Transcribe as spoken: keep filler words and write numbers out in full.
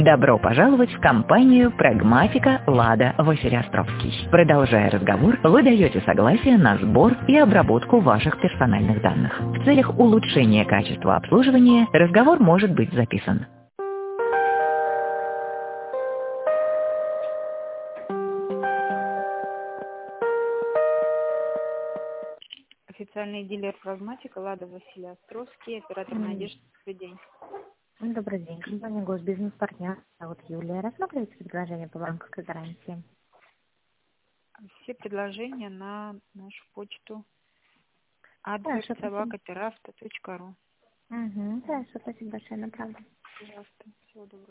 Добро пожаловать в компанию «Прагматика Лада» в эфире Островский. Продолжая разговор, вы даете согласие на сбор и обработку ваших персональных данных. В целях улучшения качества обслуживания разговор может быть записан. Официальный дилер «Прагматика» Лада Василий Островский, оператор М, Надежда. Добрый день. Добрый день. Компания «Госбизнес-партнер». Зовут Юлия. Рассматриваете предложение по банковской гарантии? Все предложения на нашу почту адрес Хорошо, спасибо. собака пирафта точка ру. Угу, хорошо, спасибо большое, направлю. Пожалуйста, всего доброго.